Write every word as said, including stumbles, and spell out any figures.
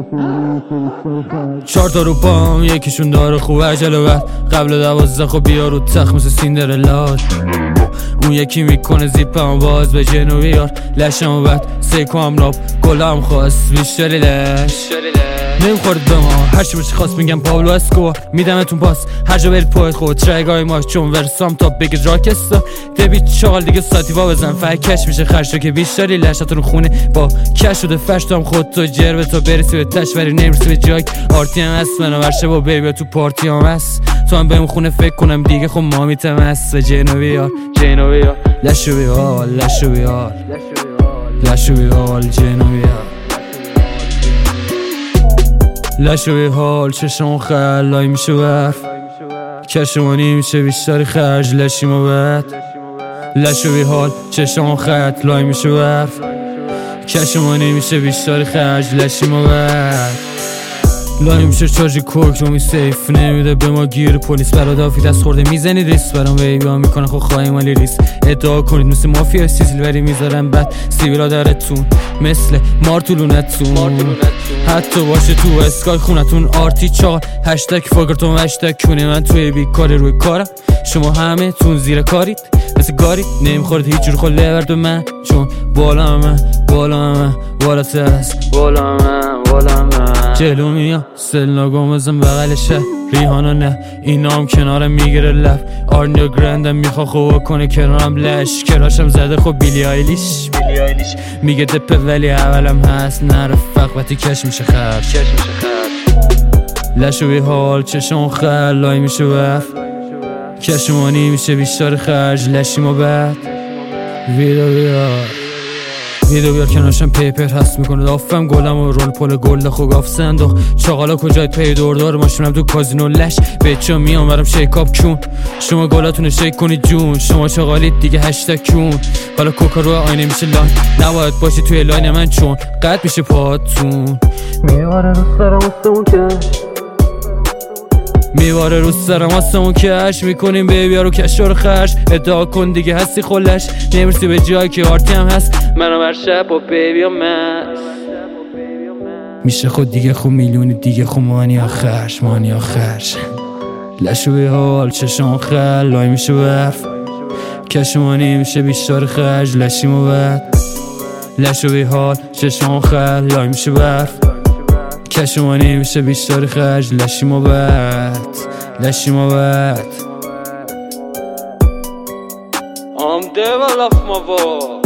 چهار تا رو پام یکیشون داره خوب عجل و بعد قبل دوازده خب بیا رو تخت مثل سیندرلا. اون یکی میکنه زیپم باز به جنوبی یار لشم و بعد سیکو هم راب گلم خواست بیشتری لش نمیخورد به ما هرچی بچه خواست میگم پابلو اسکوبار میدمتون پاس هر جا برید پایت خود ترگای ما چون ورسام تا بگید راکستا دبی چاقال دیگه ساتیوا بزن فکش میشه خرشو که بیشتری لشتون خونه با کش شده فشتم خود تو جربه تا برسی به تش ولی نمیرسی به جاک آرتی هم هست منو ورشه با بیبیا تو پارتی هم هست تو هم بهم خونه فکر کنم دیگه خب مامیتم هست به جنوبی یار جنوبی یار لشو بیال لشو بیال لشو بیال جنوبی یار لشو بیال چشم خلای میشه برف کشمانی میشه بیشتری خرج لشیم و بد لشو بیال چشم خط لای میشه برف کشمانی میشه بیشتری خرج لشیم و بد لای میشه چارجی کوک رو می سیف نمیده به ما گیر پلیس برادافی دست خورده میزنید ریس برام بیبی ها میکنه خب خواهی مالی ریس ادعا کنید مثل مافیا سیسیل وری میذارم بعد سیویلا درتون مثل مارتولونتون حتی باشه تو اسکای خونتون آرتی چار هشتگ فاگرتون هشتگ کونه من توی بیکاری روی کارم شما همه تون زیر کارید مثل گارید نمیخورد هیچ جور خله برد من چون بالا من بالا من بالا تست بالا من بالا من جلو میام سلنا گومزم بغلشه ریحانا نه این نام کنارم میگیره لب آرنیا گرندم میخوا خوب کنه کنارم لش کراشم زده خب بیلی آیلیش بیلی آیلیش میگه دپه ولی اولم هست نره فقبتی کش میشه خرد کش میشه خرد لشو بی حال چشم خر لای میشه بف کشمانی میشه بیشتر خرج لشیم و بد ویدو بیار ویدو بیار کناشم پیپر هست میکنه دافم گلم و رول پول گل خوب گاف صندوق چاقالا کجایت پی دوردار ماشونم تو کازینو لش بچه میام برم شیکاب کون شما گلاتون شیک کنید جون شما چاقالید دیگه هشتگ کون حالا کوکا رو آینه میشه لاین نباید باشی توی لاین من چون قد میشه پاتون میواره رو سرم واسمون کش میواره رو سرم واسمون کش میکنیم بیبیا رو کش رو خرش ادعا کن دیگه هستی خلش نمیرسی به جایی که آرتی هم هست منو هر شب با بیبیا مست میشه خود دیگه خود میلیونی دیگه خود مانی آخرش مانی آخرش لشو به حال چشم خل لای میشه برف کشمانی میشه بیشتر خرج لشیم و بد لشو به حال چشم خل لای میشه برف کشمانی میشه بیشتر خرج لشیم و بد لشیم و بد I'm devil of my war